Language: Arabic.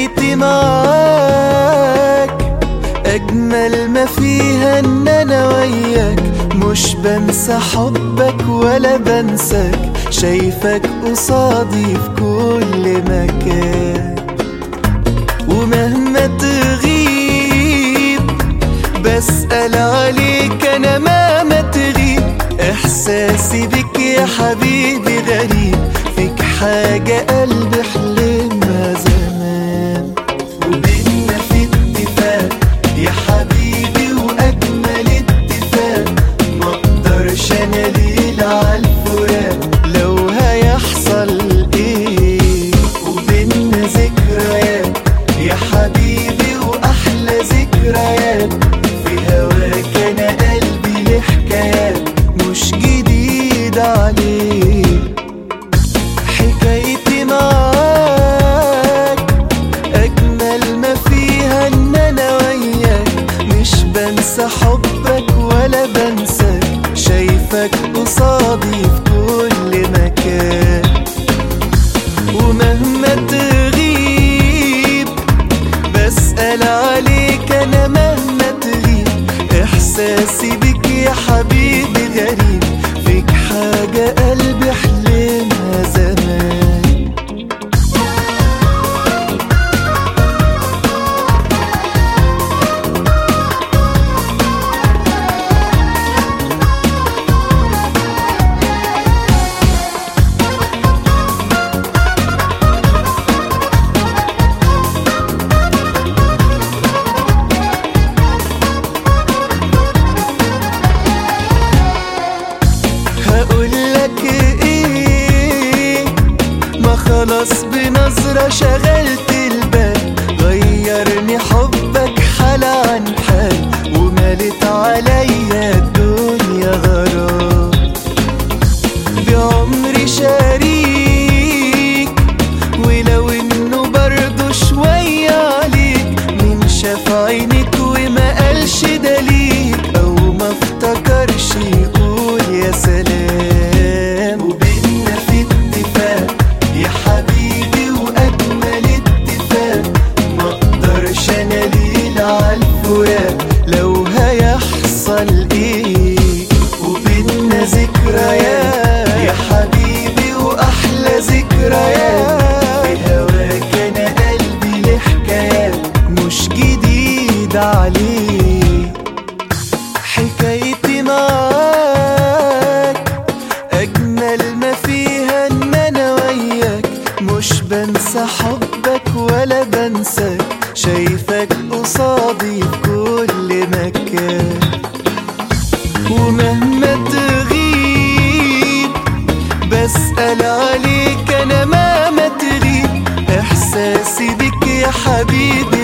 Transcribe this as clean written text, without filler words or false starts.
حكايتي معاك أجمل ما فيها إن أنا وياك مش بنسى حبك ولا بنساك، شايفك قصادي في كل مكان. ومهما تغيب بسأل عليك أنا مهما تغيب، إحساسي بك يا حبيبي غريب، فيك حاجة قلبي حلمها زمان. وبيننا في اتفاق يا حبيبي وأجمل اتفاق، مقدرش أنا ليلة عالفراق لو هيحصل إيه. وبيننا ذكريات يا حبيبي وأحلى ذكريات، في هواك أنا قلبي له حكايات مش جديد عليه. حكايتي معاك أجمل ما فيها إن أنا وياك مش بنسى حبك ولا بنساك، شايفك قصادي في كل مكان. ومهما تغيب بسأل عليك أنا مهما تغيب، إحساسي بك يا حبيبي غريب، فيك حاجة قلبي حلمها زمان. هقولك ايه، ما خلاص بنظرة شغلت البال، غيرني حبك حال عن حال، ومالت عليا الدنيا غرام. بعمري شريك ولو انه برضو شوية عليك، مين شاف عينك وما قالش ده ليك، او ما افتكرش يقول يا سلام. وبيننا في اتفاق يا حبيبي وأجمل اتفاق، مقدرش أنا ليلة عالفراق لو هيحصل إيه. وبيننا ذكريات يا حبيبي وأحلى ذكريات، في هواك أنا قلبي له حكايات مش جديد عليه. حكايتي معاك أجمل ما فيها إن أنا وياك مش بنسى حبك ولا بنساك، شايفك قصادي في كل مكان. ومهما تغيب بسأل عليك أنا مهما تغيب، إحساسي بك يا حبيبي